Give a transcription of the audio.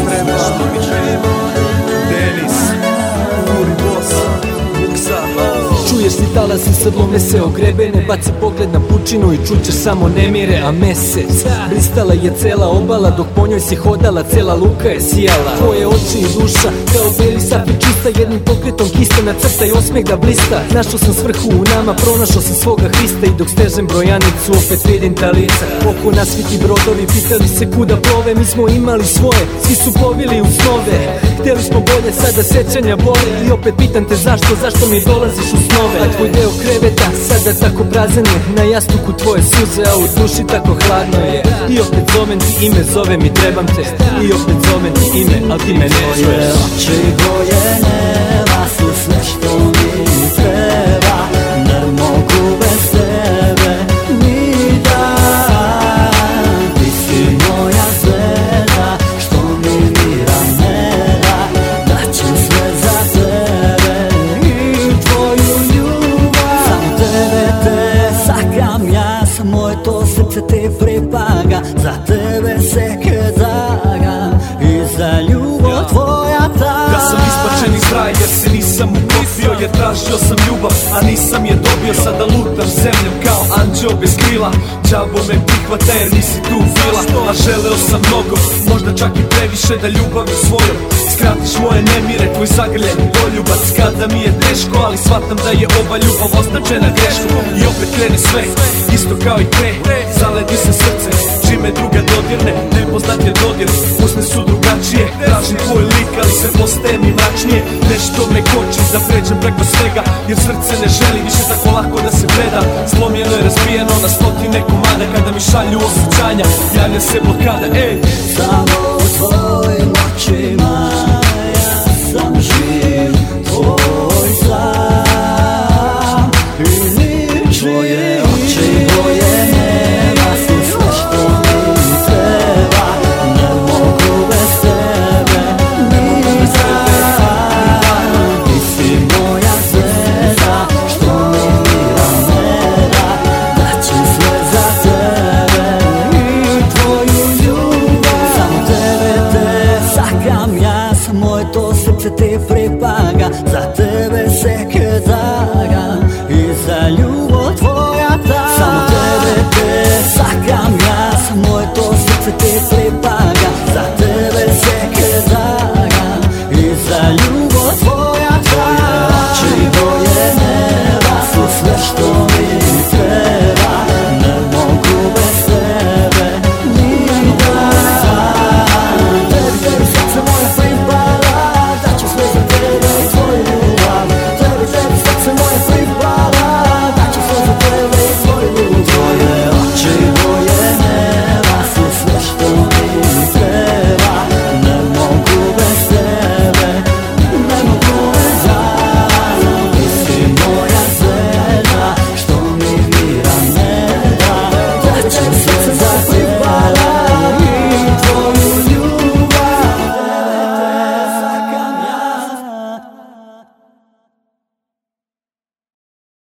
treba. Denis, Kuri Boss, Buksa. Čuješ li talasi srlome se ogrebene, baci pogled na pučinu i čućeš samo nemire, a mesec blistala je cela obala, dok po njoj si hodala, cela luka je sijala. Tvoje oči i duša kao beli safi čista, jednim pokretom kista nacrta i osmeh da blista. Našao sam svrhu u nama, pronašao sam svoga Hrista, i dok stežem brojanicu opet vidim ta lica. Oko nas svi ti brodovi, pitali se kuda plove, mi smo imali svoje, svi su plovili u snove. Hteli smo bolje, sada sećanja bole, i opet pitam te zašto mi dolaziš u snove. A tvoj deo kreveta sada tako prazan je, na jastuku tvoje suze, a u duši tako hladno je. I opet zovem ti ime, zovem i trebam te, i opet zovem ti ime, al ti me ne čuješ. Oči boje neba su sve što mi treba, ne mogu bez tebe ni dan. Ti si moja zvezda što mi mira ne da, daću sve za tebe i tvoju ljubav. Samo tebe te sakam ja, moje to srce te pripaga, za tebe se kedagam i za ljubav tvoja ta. Ja sam ispačen iz raja jer se nisam uklopio, jer tražio sam ljubav, a nisam je dobio. Sada lutam zemljom kao anđeo bez krila, đavo me prihvata jer nisi tu bila. A želeo sam mnogo, možda čak i previše, da ljubavlju svojom skratiš moje nemire, tvoj zagrljaj poljubac kada mi je teško, ali shvatam da je ova ljubav označena greškom. I opet krene sve, isto kao i pre, zaledi se srce čime druga dodirne, nepoznat je dodir, usne su drugačije. Tražim tvoj lik, ali sve postaje mi mračnije. Nešto me koči da pređem preko svega, jer srce ne želi više tako lako da se gleda. Slomljeno je razbijeno na stotine komada, kada mi šalju osjećanja javlja se blokada. Samo u tvojim očima ja sam živ, tvoj sam i ničim. Tvoje oči boje neba su sve što mi treba, ne mogu bez tebe ni dan. Ti si moja zvezda što mi mira ne da, daću sve za tebe i tvoju ljubav. Samo tebe te sakam ja, moje to srce te pripaga, za tebe